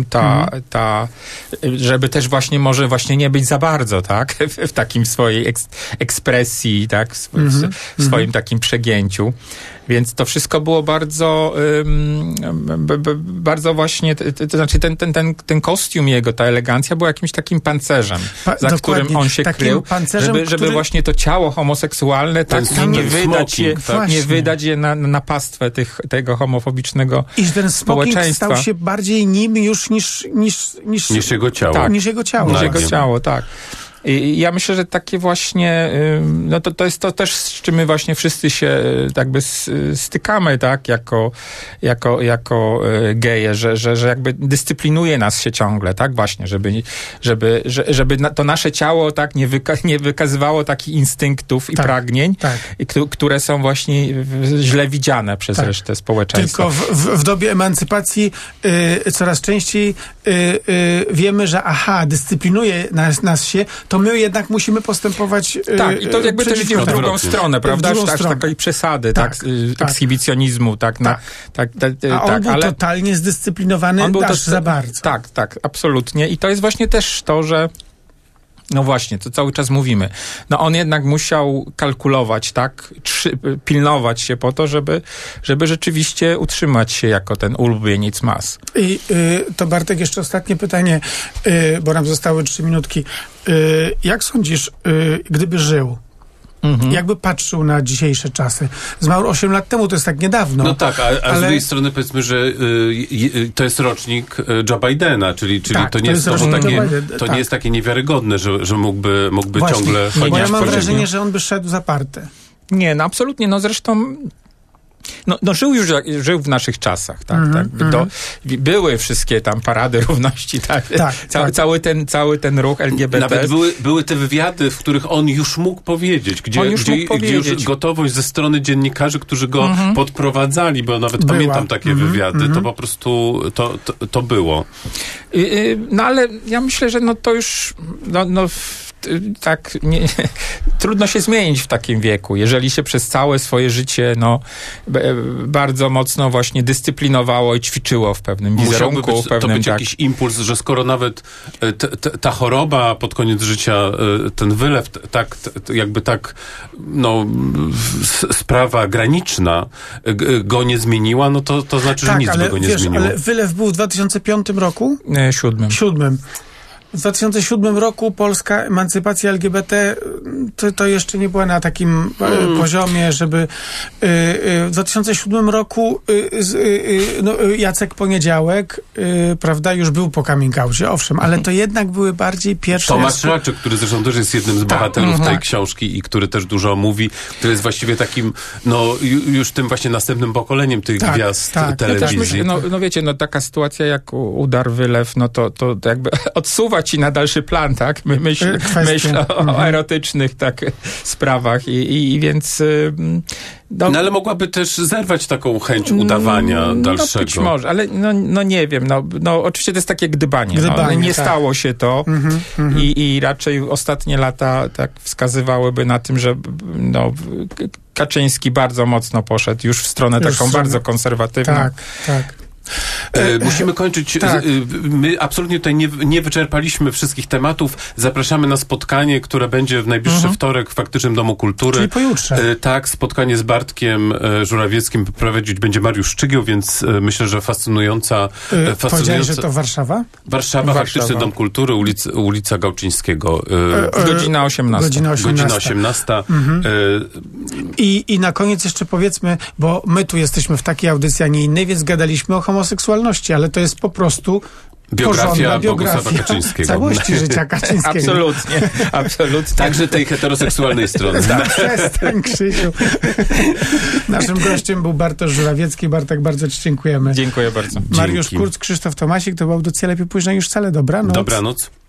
żeby też właśnie nie być za bardzo, tak? W takim swojej ekspresji, tak? W swoim takim przegięciu. Więc to wszystko było bardzo, bardzo właśnie, to znaczy ten kostium jego, ta elegancja była jakimś takim pancerzem, za którym on się krył, żeby właśnie to ciało homoseksualne tak nie wydać je na pastwę tego homofobicznego i ten społeczeństwa. Stał się bardziej nim już niż jego ciało. Tak, niż jego ciało. Niż jego ciało, tak. I ja myślę, że takie właśnie, no to jest to też, z czym my właśnie wszyscy się jakby stykamy, tak, jako geje, że jakby dyscyplinuje nas się ciągle, tak, właśnie, żeby to nasze ciało, tak, nie wykazywało takich instynktów i pragnień, które są właśnie źle widziane przez resztę społeczeństwa. Tylko w dobie emancypacji coraz częściej wiemy, że dyscyplinuje nas się, to my jednak musimy postępować tak, i to jakby też idzie w drugą stronę, prawda? Aż takiej przesady, ekshibicjonizmu, A on był totalnie zdyscyplinowany, za bardzo. Tak, absolutnie. I to jest właśnie też to, że no właśnie, to cały czas mówimy. No on jednak musiał kalkulować, tak? Pilnować się po to, żeby rzeczywiście utrzymać się jako ten ulubieniec mas. I to Bartek, jeszcze ostatnie pytanie, bo nam zostały 3 minutki. Jak sądzisz, gdyby żył, jakby patrzył na dzisiejsze czasy? Zmarł 8 lat temu, to jest tak niedawno. No tak, ale z drugiej strony powiedzmy, że to jest rocznik Joe Bidena, czyli to nie jest nie jest takie niewiarygodne, że mógłby właśnie ciągle chodzić. Bo ja mam wrażenie, że on by szedł zaparte. Nie, no absolutnie, no zresztą żył w naszych czasach, tak. Były wszystkie tam parady równości, cały ten ruch LGBT. Nawet były te wywiady, w których on już mógł powiedzieć, gdzie już gotowość ze strony dziennikarzy, którzy go podprowadzali, bo nawet pamiętam takie wywiady, to po prostu to było. No ale ja myślę, że to już tak trudno się zmienić w takim wieku. Jeżeli się przez całe swoje życie bardzo mocno właśnie dyscyplinowało i ćwiczyło w pewnym wizerunku. To być jakiś impuls, że skoro nawet ta choroba pod koniec życia, ten wylew, sprawa graniczna go nie zmieniła, no to znaczy, że nic by go nie zmieniło. Ale wylew był w 2005 roku? 2007. W 2007 roku polska emancypacja LGBT to jeszcze nie była na takim poziomie, żeby w 2007 roku Jacek Poniedziałek, prawda, już był po coming outie, owszem, ale to jednak były bardziej pierwsze... Tomasz Raczek, który zresztą też jest jednym z bohaterów tej książki i który też dużo mówi, który jest właściwie takim, już tym właśnie następnym pokoleniem tych gwiazd telewizji. Wiecie, taka sytuacja jak udar wylew, to jakby odsuwa ci na dalszy plan, tak? Myśl o erotycznych sprawach i więc... ale mogłaby też zerwać taką chęć udawania dalszego. Być może, ale nie wiem. Oczywiście to jest takie gdybanie. Nie stało się to i raczej ostatnie lata wskazywałyby na tym, że Kaczyński bardzo mocno poszedł już w stronę taką bardzo konserwatywną. Tak. Musimy kończyć. Tak. My absolutnie tutaj nie wyczerpaliśmy wszystkich tematów. Zapraszamy na spotkanie, które będzie w najbliższy wtorek w Faktycznym Domu Kultury. Czyli pojutrze. Tak, spotkanie z Bartkiem Żurawieckim prowadzić będzie Mariusz Szczygieł, więc myślę, że fascynująca. Powiedziałeś, że to Warszawa? Warszawa, Faktyczny Dom Kultury, ulica Gałczyńskiego. Godzina 18. Godzina 18. I na koniec jeszcze powiedzmy, bo my tu jesteśmy w takiej audycji, a nie innej, więc gadaliśmy o homoseksualności, ale to jest po prostu Biografia Bogusława Kaczyńskiego. Całości życia Kaczyńskiego. Absolutnie. Także tej heteroseksualnej strony. Przestań, Krzysiu. Naszym gościem był Bartosz Żurawiecki. Bartek, bardzo ci dziękujemy. Dziękuję bardzo. Mariusz Kurz, Krzysztof Tomasik, to była audycja Lepiej późno niż wcale. Dobranoc. Dobranoc.